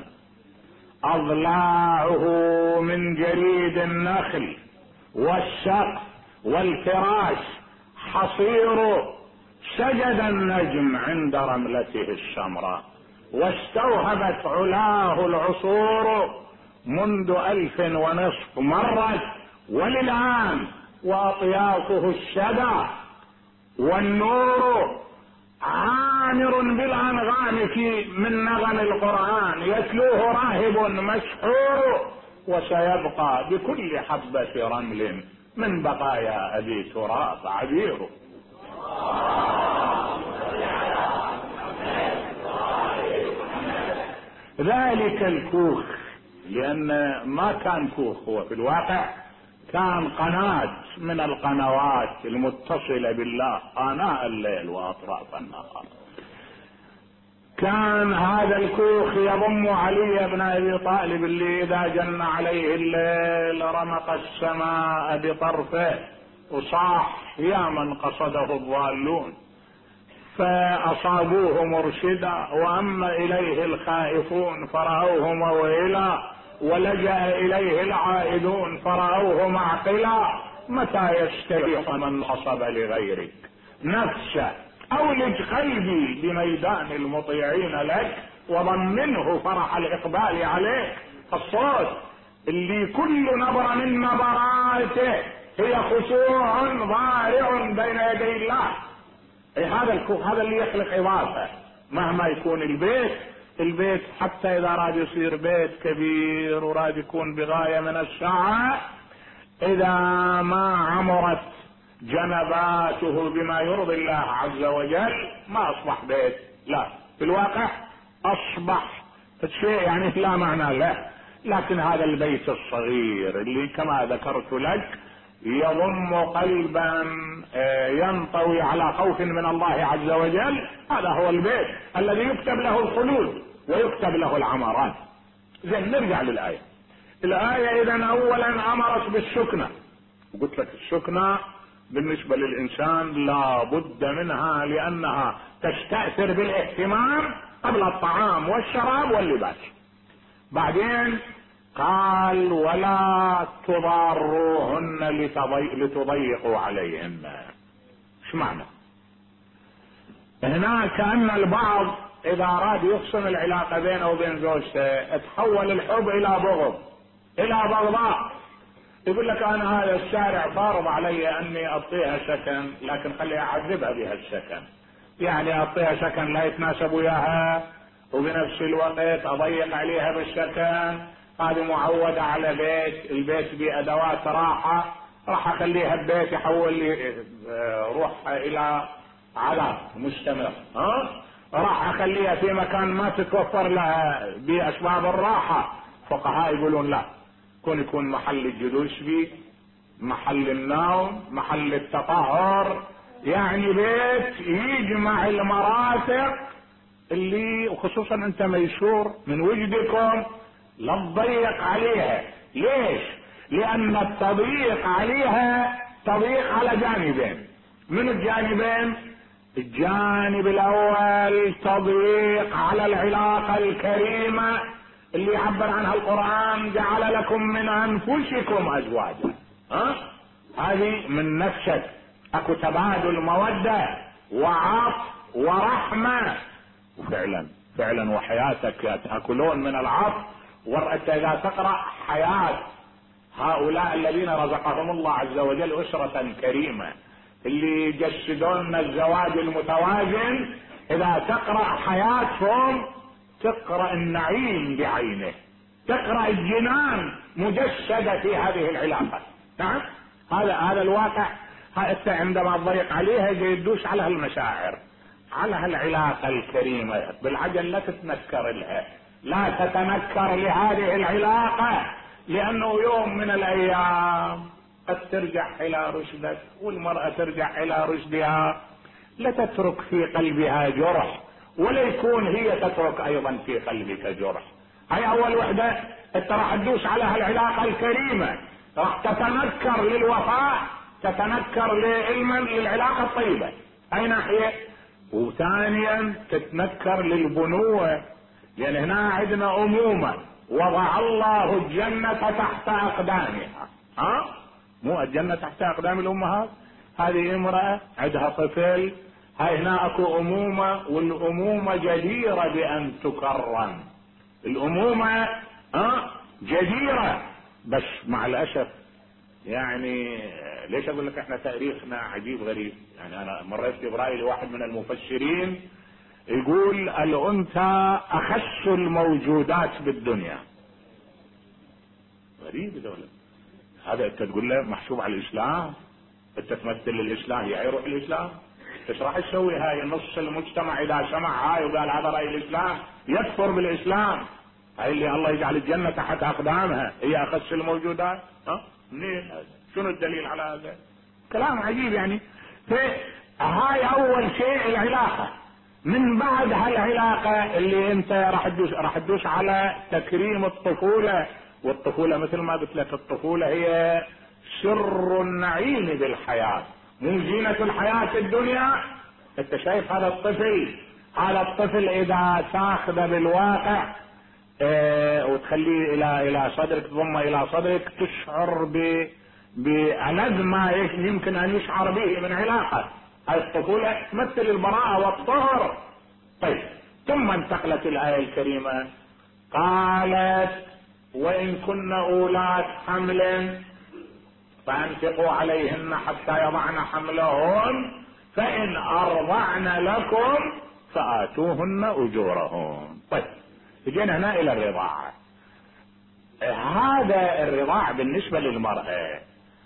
أضلاعه من جريد النخل والسقف والفراش حصير، سجد النجم عند رملته السمراء، واستوهبت علاه العصور، منذ 1000 مرت وللآن، وأطيافه الشدى والنور عامر بالأنغام في من نغم القرآن، يتلوه راهب مسحور، وسيبقى بكل حبة رمل من بقايا أبي تراب عبير. ذلك الكوخ، لأن ما كان كوخ، هو في الواقع كان قناة من القنوات المتصلة بالله آناء الليل وأطراف النهار. كان هذا الكوخ يضم علي بن أبي طالب اللي إذا جن عليه الليل رمق السماء بطرفه وصاح: يا من قصده الضالون فأصابوه مرشدا، وأما إليه الخائفون فرأوه موئلا، ولجأ إليه العائدون فرأوه معقلا. متى يستريح من نصب لغيرك نفسه، أولج قلبي بميدان المطيعين لك، وضمنه فرح الإقبال عليك. الصوت اللي كل نبرة من نبراته هي خشوع ضارع بين يدي الله. هذا الكوخ هذا اللي يخلق إضافة. مهما يكون البيت حتى إذا راد يصير بيت كبير وراد يكون بغاية من السعة، إذا ما عمرت جنباته بما يرضي الله عز وجل ما أصبح بيت، لا، في الواقع أصبح شيء يعني لا معنى له. لكن هذا البيت الصغير اللي كما ذكرت لك يضم قلبا ينطوي على خوف من الله عز وجل، هذا هو البيت الذي يكتب له الخلود ويكتب له العمران. زين، نرجع للآية. الآية إذن أولا أمرت بالسكنة، وقلت لك السكنة بالنسبة للإنسان لا بد منها، لأنها تستأثر بالاهتمام قبل الطعام والشراب واللباس. بعدين قال: ولا تضاروهن لتضيقوا عليهن. ايش معنى؟ هنا كأن البعض إذا أراد يحسن العلاقة بينه وبين زوجته تحول الحب إلى بغض، إلى بغضاء. يقول لك: أنا هذا الشارع فارض علي أني أعطيها سكن، لكن خلي أعذبها بها السكن، يعني أعطيها سكن لا يتناسب وياها، وبنفس الوقت أضيق عليها بالسكن. هذه معودة على البيت بأدوات راحة، راح أخليها ببيت يحول لي روح إلى عذاب مستمر. راح أخليها في مكان ما تتوفر لها بأسباب الراحة. فقهاء يقولون لا، يكون محل الجلوس به، محل النوم، محل التطهر، يعني بيت يجمع المرافق اللي، وخصوصا انت ميسور من وجدكم لا تضيق عليها. ليش؟ لأن التضييق عليها تضييق على جانبين. من الجانبين؟ الجانب الأول تضييق على العلاقة الكريمة اللي يعبر عنها القرآن: جعل لكم من أنفسكم أزواجا. هذه من نفسك اكو تبادل مودة وعطف ورحمة. وفعلا فعلا وحياتك يتأكلون من العطف. وانت اذا تقرأ حياة هؤلاء الذين رزقهم الله عز وجل أسرة كريمة اللي يجسدون الزواج المتوازن، اذا تقرأ حياتهم تقرأ النعيم بعينه، تقرأ الجنان مجسدة في هذه العلاقة. نعم، هذا الواقع. انت عندما تضيق عليها يدوش على هالمشاعر، على هالعلاقة الكريمة بالعجل لا تتنكر لها، لا تتنكر لهذه العلاقة، لانه يوم من الايام قد ترجع الى رشدك، والمرأة ترجع الى رشدها، لا تترك في قلبها جرح، ولا يكون هي تترك ايضا في قلبك جرح. هاي اول وحدة، انت راح تدوس على هالعلاقة الكريمة، راح تتنكر للوفاء، تتنكر للعلاقة الطيبة، اي ناحية. وثانيا تتنكر للبنوة، لان هنا عندنا امومة وضع الله الجنة تحت اقدامها. مو الجنة تحت اقدام الامهات، هذه امرأة عندها طفل، هاي هنا اكو امومة، والامومة جديرة بان تكرم. الامومة جديرة، بس مع الاسف يعني ليش اقول لك احنا تاريخنا عجيب غريب. يعني انا مريت برأي لواحد من المفسرين يقول الانثى اخس الموجودات بالدنيا. غريب دولة هذا. انت تقول له محسوب على الاسلام، انت تمثل الاسلام، يعني يروح الاسلام. ايش راح تسوي؟ هاي نص المجتمع اذا سمع هاي وقال هذا رأي الاسلام يكفر بالاسلام. هاي اللي الله يجعل الجنة تحت اقدامها هي اخس الموجودات. منين هذا؟ شنو الدليل على هذا؟ كلام عجيب يعني. هاي اول شيء العلاقة. من بعد هالعلاقة اللي انت راح تدوس على تكريم الطفولة. والطفولة مثل ما قلت لك، الطفولة هي سر النعيم بالحياة، مو زينة الحياة الدنيا. انت شايف هذا الطفل اذا تاخذه بالواقع وتخليه الى صدرك، تضمه الى صدرك، تشعر بألذ ما يمكن ان يشعر به من علاقة. هاي الطفولة تمثل البراءة والطهر. طيب، ثم انتقلت الآية الكريمة قالت وإن كن أولات حمل فأنفقوا عليهن حتى يضعن حملهن فإن أرضعن لكم فآتوهن أجورهن. طيب، جينا هنا إلى الرضاعة. هذا الرضاع بالنسبة للمرأة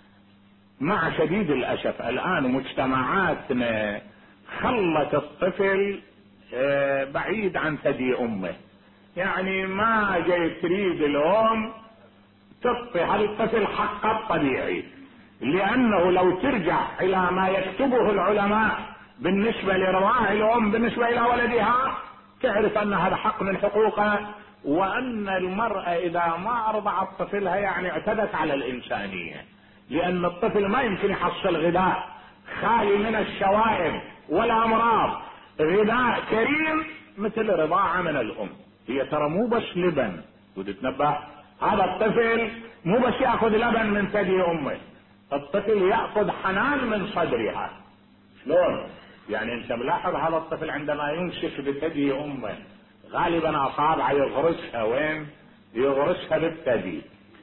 مع شديد الأسف الآن مجتمعاتنا خلت الطفل بعيد عن ثدي أمه. يعني ما جاي تريد الأم تعطي هالطفل حقه الطبيعي، لأنه لو ترجع إلى ما يكتبه العلماء بالنسبة لرضاع الأم بالنسبة إلى ولدها، تعرف أن هذا حق من حقوقها، وأن المرأة إذا ما أرضعت طفلها يعني اعتدت على الإنسانية، لأن الطفل ما يمكن يحصل غذاء خالي من الشوائب والأمراض، غذاء كريم مثل رضاعة من الأم. هي ترى مو بس لبن، وتتنبه هذا الطفل مو بس يأخذ لبن من ثدي أمه، الطفل يأخذ حنان من صدرها. شلون؟ يعني انت ملاحظ هذا الطفل عندما يمسك بثدي امه غالبا اصابعه يغرسها وين؟ يغرسها بالثدي،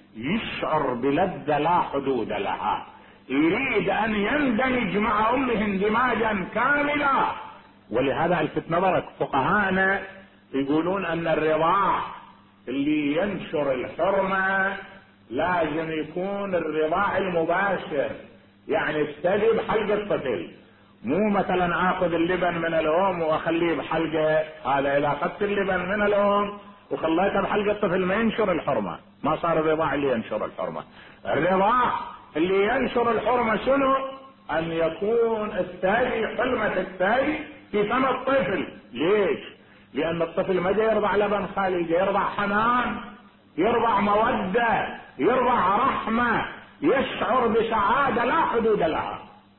يشعر بلذة لا حدود لها، يريد ان يندمج مع امه اندماجا كاملا. ولهذا الفت نظرك فقهاءنا يقولون ان الرضاع اللي ينشر الحرمة لازم يكون الرضاع المباشر، يعني الثدي بحلق الطفل، مو مثلا اخذ اللبن من الام واخليه بحلقه. هذا اذا اخذت اللبن من الام وخليته بحلقه الطفل ما ينشر الحرمه، ما صار الرضاع اللي ينشر الحرمه. الرضاع اللي ينشر الحرمه شنو؟ ان يكون الثدي، حلمة الثدي في فم الطفل. ليش؟ لان الطفل ما جاي يرضع لبن خالي، جاي يرضع حنان، يرضع مودة، يرضع رحمة، يشعر بسعادة لا حدود لها.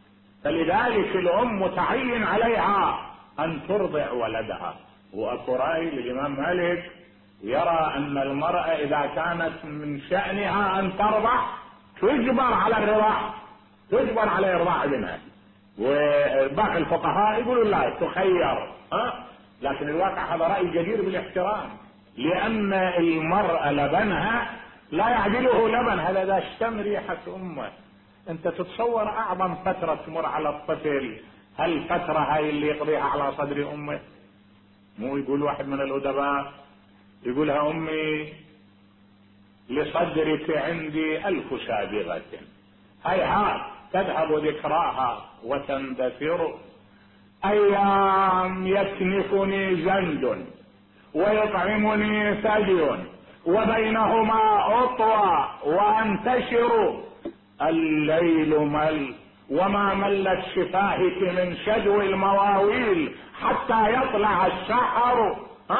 فلذلك الام متعين عليها ان ترضع ولدها. واكو راي للامام مالك يرى ان المرأة اذا كانت من شأنها ان ترضع تجبر على الرضاع، تجبر على ارضاع ابنها. وباقي الفقهاء يقولون لا تخير، لكن الواقع هذا رأي جدير بالاحترام، لأن المرأة لبنها لا يعدله لبن، هذا إذا اشتم ريحة أمه. أنت تتصور أعظم فترة تمر على الطفل، هل الفترة هاي اللي يقضيها على صدر أمه؟ مو يقول واحد من الأدباء يقولها أمي لصدرك عندي 1000 سابغة، هيهات تذهب ذكراها وتندثر، أيام يكنفني جند ويطعمني ثدي وبينهما أطوى وأنتشر، الليل مل وما ملت شفاهك من شدو المواويل حتى يطلع السحر.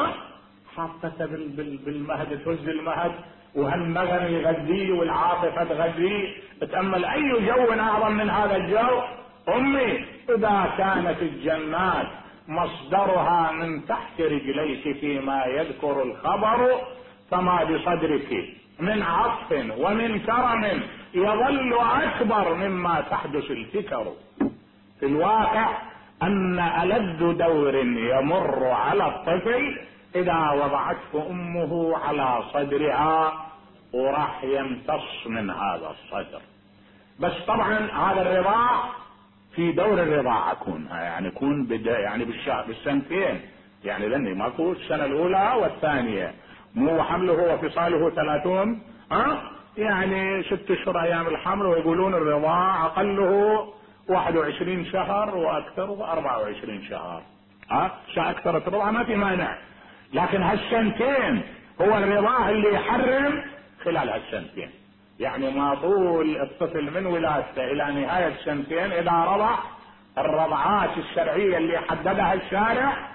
حاطة بالمهد تهز المهد، وهالنغم يغذيه والعاطفة تغذيه. تأمل أي جو أعظم من هذا الجو. أمي إذا كانت الجنات مصدرها من تحت رجليك فيما يذكر الخبر، فما بصدرك من عطف ومن كرم يظل أكبر مما تحدث الفكر. في الواقع أن ألذ دور يمر على الطفل إذا وضعته أمه على صدرها وراح يمتص من هذا الصدر. بس طبعا هذا الرضاع في دور الرضاعة يكون يعني بالسنتين، يعني لاني ماكو السنة الأولى والثانية، مو حمله وفصاله 30 يعني 6 اشهر ايام الحمل، ويقولون الرضاع اقله 21 شهر واكثره 24 شهر. اكثر الرضاعة ما في مانع، لكن هالسنتين هو الرضاع اللي يحرم خلال هالسنتين. يعني ما طول الطفل من ولادته الى نهاية السنتين اذا رضع الرضعات الشرعية اللي حددها الشارع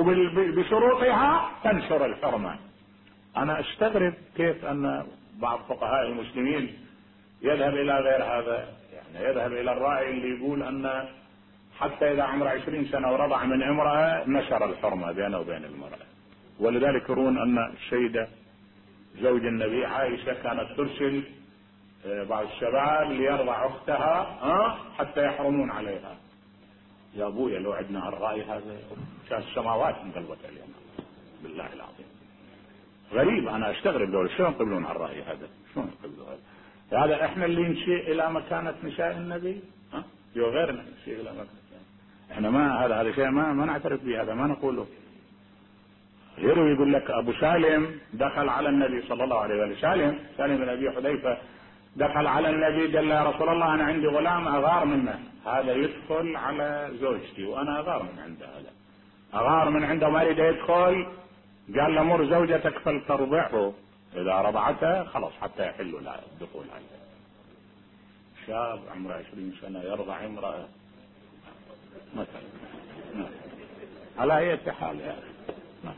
وبشروطها تنشر الحرمة. انا استغرب كيف ان بعض فقهاء المسلمين يذهب الى غير هذا، يعني يذهب الى الرأي اللي يقول ان حتى اذا عمره 20 سنة ورضع من امرأة نشر الحرمة بينه وبين المرأة. ولذلك يرون ان السيدة زوج النبي عائشة كانت ترسل بعض الشباب ليرضع اختها حتى يحرمون عليها. يا ابويا لو عندنا الرأي هذا كان السماوات انقلبت علينا بالله العظيم. غريب، انا استغرب دول شلون يقبلون على الرأي هذا، شلون يقبلون هذا؟ احنا اللي نشيء الى مكانة نساء النبي، يو غيرنا نشيء الى مكانة. احنا ما هذا شيء ما نعترف به، هذا ما نقوله. غيره يقول لك ابو سالم دخل على النبي صلى الله عليه وسلم، سالم بن ابي حذيفة دخل على النبي قال له يا رسول الله انا عندي غلام اغار منه، هذا يدخل على زوجتي وانا اغار من عنده، هذا اغار من عنده ما يريد يدخل. قال له مر زوجتك فلترضعه، اذا رضعته خلاص حتى يحل لها الدخول عليه. شاب عمره 20 سنة يرضع امرأة مثلا على اي حال يا اخي.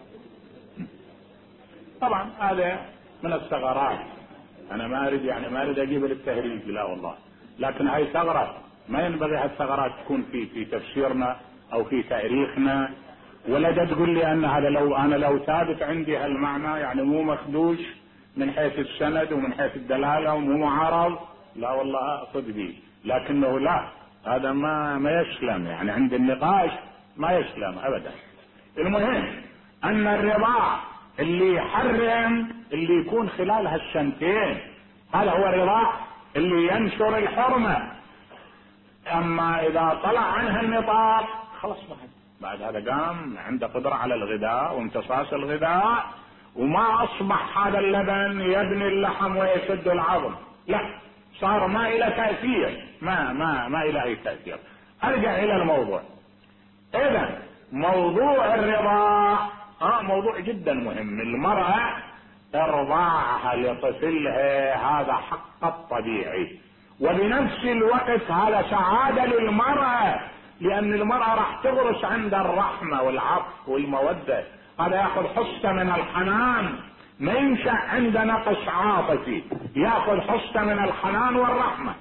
طبعا هذا من الثغرات، انا ما اريد اجيب للتهريج، لا والله، لكن هاي ثغرة ما ينبغي هالثغرات تكون في تفسيرنا او في تاريخنا، ولا تقول لي ان هذا لو ثابت عندي هالمعنى يعني مو مخدوش من حيث السند ومن حيث الدلالة ومو معارض، لا والله اقصد به، لكنه لا، هذا ما يسلم، يعني عند النقاش ما يسلم ابدا. المهم ان الرضاع اللي يحرم اللي يكون خلال هالسنتين هذا هو الرضاع اللي ينشر الحرمة. اما اذا طلع عنها النطاق خلاص بعد هذا قام عنده قدرة على الغذاء وامتصاص الغذاء، وما اصبح هذا اللبن يبني اللحم ويشد العظم، لا، صار ما الى تأثير، ما الى اي تأثير. ارجع الى الموضوع. اذا موضوع الرضاع موضوع جدا مهم. المرأة ارضاعها لطفلها هذا حق الطبيعي، وبنفس الوقت هذا سعادة للمرأة، لان المرأة راح تغرس عند الرحمة والعطف والمودة، هذا ياخذ حصة من الحنان، ما ينشأ عند نقص عاطفي، ياخذ حصة من الحنان والرحمة.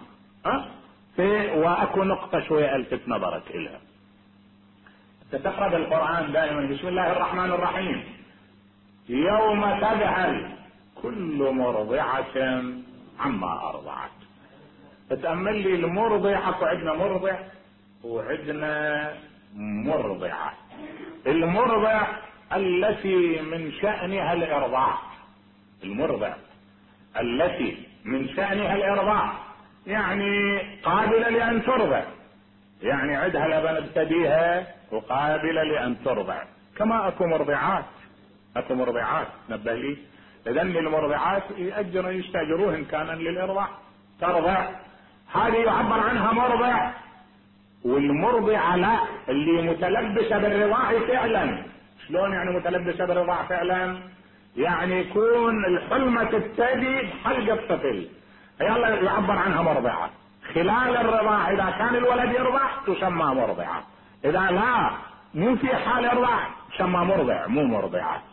واكو نقطة شوية الفت نظرك الها. تقرأ القرآن دائما بسم الله الرحمن الرحيم، يوم تذهل كل مرضعة عما ارضعت. تأمل لي المرضع، اكو عندنا مرضع وعندنا مرضعة. المرضع التي من شأنها الإرضاع، المرضع التي من شأنها الإرضاع يعني قابلة لأن ترضع، يعني عندها لبن ابتديها وقابلة لأن ترضع. كما اكو مرضعات، اكو مرضعات نبه لي، لأن المرضعات يستأجروهن كانا للإرضاع، ترضع، هذه يعبر عنها مرضع. والمرضعة لا، اللي متلبسة بالرضاع فعلا. شلون يعني متلبسة بالرضاع فعلا؟ يعني يكون الحلمة تبتدي بحلق الطفل، يلا يعبر عنها مرضعة. خلال الرضاع اذا كان الولد يرضع تسمى مرضعة، اذا لا مو في حال يرضع تسمى مرضع مو مرضعة.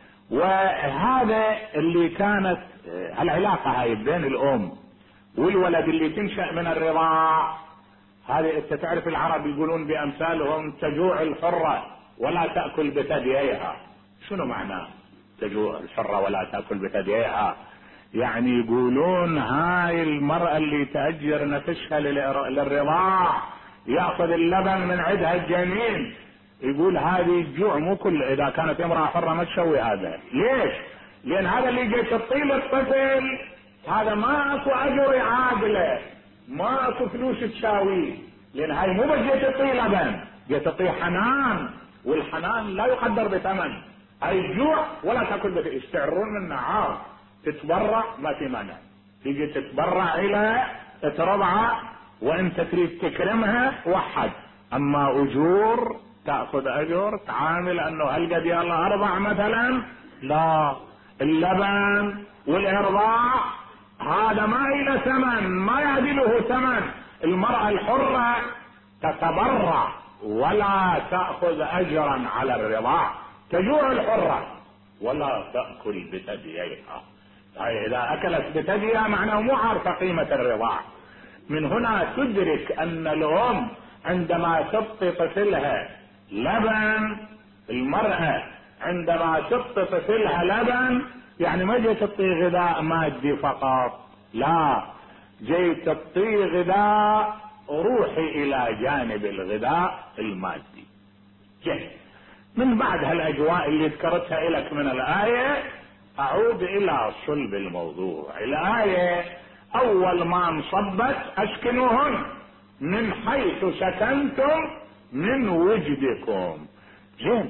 وهذا اللي كانت العلاقة هاي بين الام والولد اللي تنشأ من الرضاع. هذه انت تعرف العرب يقولون بامثالهم تجوع الحرة ولا تأكل بثدييها. شنو معناه تجوع الحرة ولا تأكل بثدييها؟ يعني يقولون هاي المرأة اللي تأجر نفسها للرضاع يأخذ اللبن من عندها الجنين، يقول هذه الجوع مو كل، اذا كانت امرأة حرة ما تسوي هذا. ليش؟ لان هذا اللي جاي تطيل الطفل هذا ما اكو اجر يعادله، ما اكو فلوس تساويه، لان هاي مو بس جاي تطي لبن، جاي تطي حنان، والحنان لا يقدر بثمن. هاي الجوع ولا تاكل يستعرون منه عار، تتبرع ما في مانع، تيجي تتبرع الى ترضع وانت تريد تكرمها وحد. اما اجور تاخذ اجر تعامل انه هل قد يلا ارضع مثلا، لا، اللبن والارضاع هذا ما له ثمن، ما يعدله ثمن. المرأة الحرة تتبرع ولا تأخذ اجرا على الرضاع، تجوع الحرة ولا تأكل بثدييها. اذا اكلت بثديها معناه مو عارفة قيمة الرضاع. من هنا تدرك ان الام عندما تعطي طفلها لبن، المرأة عندما تعطي طفلها لبن يعني ما جاي تعطيه غذاء مادي فقط، لا، جاي تعطيه غذاء روحي الى جانب الغذاء المادي. جاي من بعد هالاجواء اللي ذكرتها لك من الايه اعود الى صلب الموضوع. الايه اول ما انصبت اسكنوهن من حيث سكنتم من وجدكم. زين،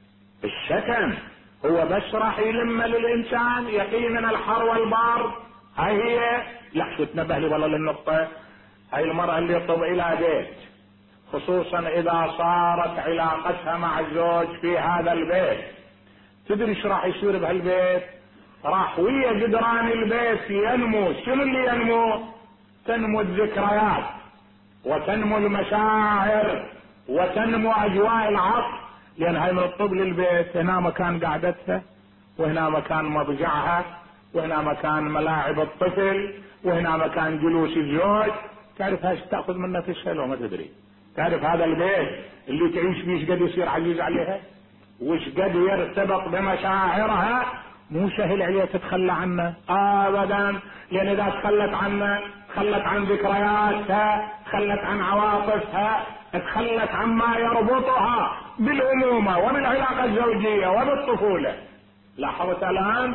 السكن هو بس راح يلم للانسان يقي من الحر والبار؟ هاي هي؟ لا، شو تنبه لي والله للنقطة. هاي المرأة اللي يطب الى بيت، خصوصا اذا صارت علاقتها مع الزوج في هذا البيت، تدري ايش راح يصير بهالبيت؟ راح ويا جدران البيت ينمو، شنو اللي ينمو؟ تنمو الذكريات وتنمو المشاعر وتنمو اجواء العطف، لان هاي من الطب للبيت. هنا مكان قعدتها، وهنا مكان مضجعها، وهنا مكان ملاعب الطفل، وهنا مكان جلوس الزوج. تعرف هاي تاخذ من نفسها لو ما تدري؟ تعرف هذا البيت اللي تعيش فيه ايش قد يصير عزيز عليها، وش قد يرتبط بمشاعرها. مو سهل عليها تتخلى عنه ابدا، لان اذا تخلت عنه تخلت عن ذكرياتها، تخلت عن عواطفها، تخلت عما يربطها بالامومه وبالعلاقه الزوجيه وبالطفوله. لاحظت الان؟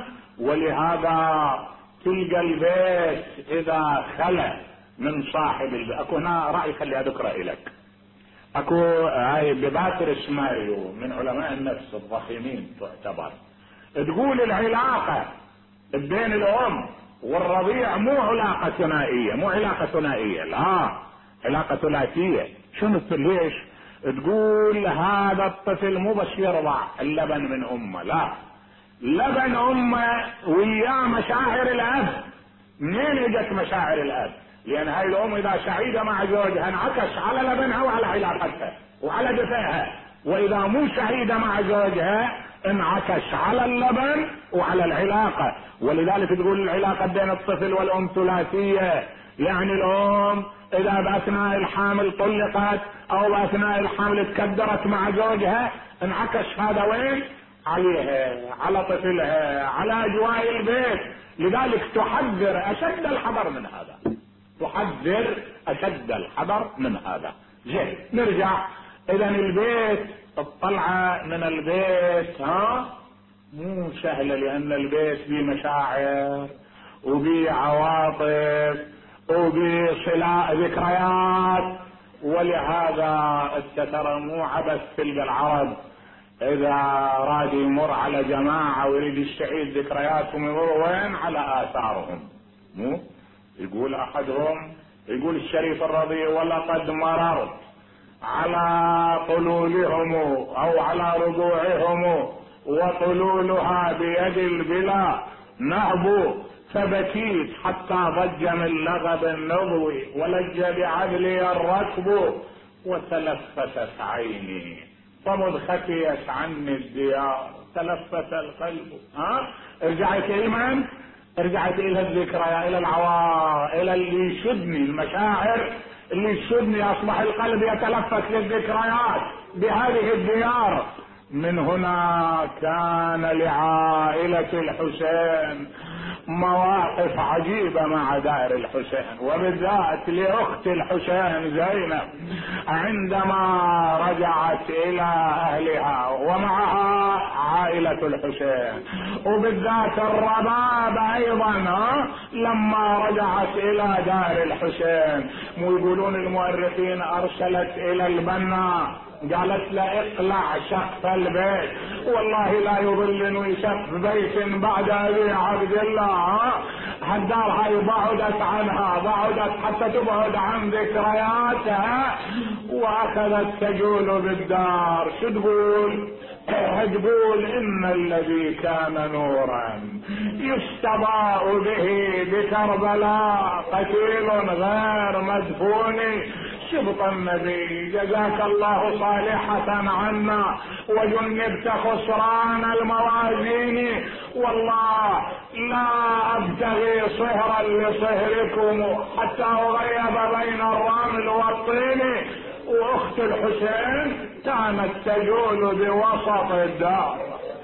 ولهذا تلقى البيت اذا خلى من صاحب البيت. اكو هنا راي خلي اذكره لك. اكو هاي بباتر سماريو من علماء النفس الضخيمين تعتبر، تقول العلاقة بين الام والرضيع مو علاقة ثنائية، مو علاقة ثنائية، لا، علاقة ثلاثية. شنو؟ ليش؟ تقول هذا الطفل مو بس يرضع اللبن من امه، لا، لبن امه وياه مشاعر الاب. منين اجت مشاعر الاب؟ لان هاي الام اذا سعيدة مع زوجها انعكس على لبنها وعلى علاقتها وعلى دفئها، واذا مو سعيدة مع زوجها انعكس على اللبن وعلى العلاقة. ولذلك تقول العلاقة بين الطفل والام ثلاثية، يعني الام اذا باثناء الحامل طلقت او باثناء الحامل تكدرت مع زوجها انعكس هذا وين؟ عليها، على طفلها، على اجواء البيت. لذلك تحذر اشد الحذر من هذا، تحذر اشد الحذر من هذا. زين نرجع. اذا البيت، الطلعة من البيت مو سهلة، لان البيت بيه مشاعر وبيه عواطف وبيه صلاء ذكريات. ولهذا ترى مو عبث تلقى العرب اذا راد يمر على جماعة ويريد يستعيد ذكرياتهم يمر وين؟ على اثارهم. مو يقول احدهم، يقول الشريف الرضي: ولقد مررت على طلولهم او على ربوعهم وطلولها بيد البلا نهب، فبكيت حتى ضج من لغب النضو ولج بعدلي الركب، وتلفتت عيني فمذ خفيت عني الديار تلفت القلب. رجعت الى من؟ رجعت الى الذكرى، الى العوار، الى اللي يشدني، المشاعر اللي يشدني، اصبح القلب يتلفت للذكريات بهذه الديار. من هنا كان لعائلة الحسين مواقف عجيبة مع دار الحسين، وبالذات لأخت الحسين زينب عندما رجعت إلى أهلها ومعها عائلة الحسين، وبالذات الرباب أيضا لما رجعت إلى دار الحسين. ويقولون المؤرخين أرسلت إلى البنا قالت له: اقلع سقف البيت، والله لا يظلني سقف بيت بعد ابي عبد الله. هالدار هاي بعدت عنها، بعدت حتى تبعد عن ذكرياتها، واخذت تجول بالدار. شو تقول؟ تقول: ان الذي كان نورا يستضاء به بكربلاء قتيل غير مدفون سبط النبي، جزاك الله صالحة عنا وجنبت خسران الموازين. والله لا ابتغي صهرا لصهركم حتى اغيب بين الرمل والطين. واخت الحسين كانت تجول بوسط الدار.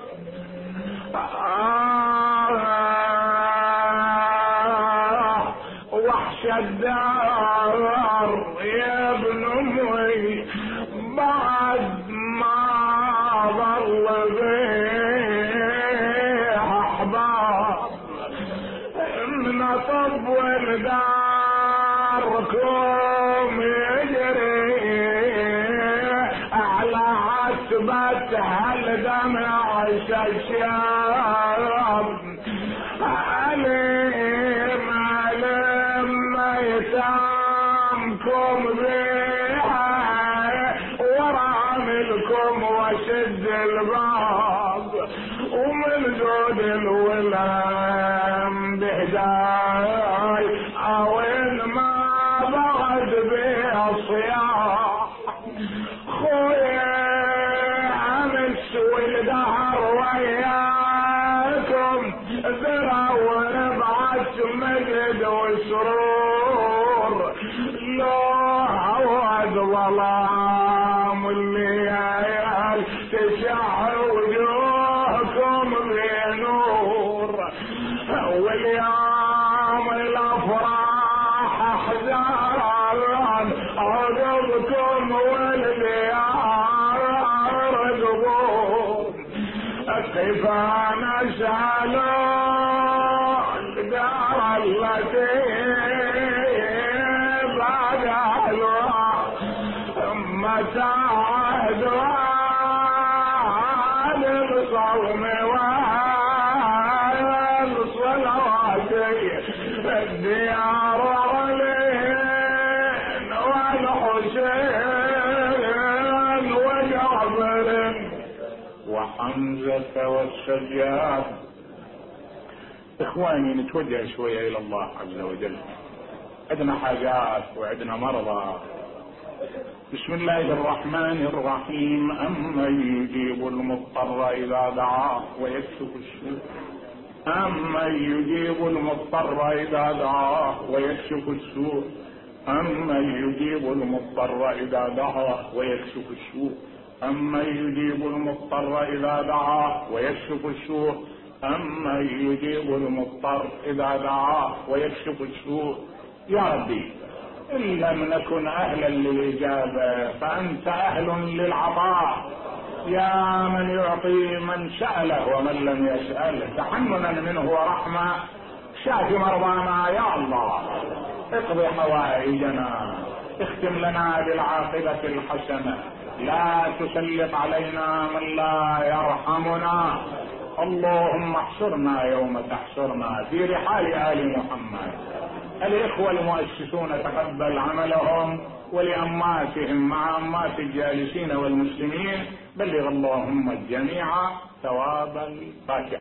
وحش الدار يا ابن امي بعد ما ظل بيه احباب من طب داركم يجري على عتبة هالدمع الشاب. علم يتامكم بيها وراملكم وشد الباب، ومن جود الولام بهداي اوين ما بعد بيه الصياح. خويا امس والدهر وياكم ذرا وربعة مجد وسرور، لو عوض ظلام الليال تشع وجوهكم بنور. واليوم الافراح احزان عقبكم والديار قبور. كيف نسأل الدار التي بعد أهلها متى عهدها للصوم والصلوات الديار علين والحسين وجابر وحمزة والسجاد. اخواني نتوجه شوية الى الله عز وجل، عندنا حاجات وعندنا مرضى. بسم الله الرحمن الرحيم. أمن يجيب المضطر إذا دعاه ويكشف السوء، أمن يجيب المضطر إذا دعاه ويكشف السوء، أمن يجيب المضطر إذا دعاه ويكشف السوء، أمن يجيب المضطر إذا دعاه ويكشف السوء، أمن يجيب المضطر إذا دعاه ويكشف السوء. يا ربي إن لم نكن أهلا للإجابة فأنت أهل للعطاء، يا من يعطي من سأله ومن لم يسأله، تحننا منه ورحمة. شاف مرضانا يا الله، اقضي حوائجنا، اختم لنا بالعاقبة الحسنة، لا تسلط علينا من لا يرحمنا. اللهم احشرنا يوم تحشرنا في رحال آل محمد. الإخوة المؤسسون تقبل عملهم، ولأماتهم مع أمات الجالسين والمسلمين بلغ اللهم الجميع ثواب الفاتحة.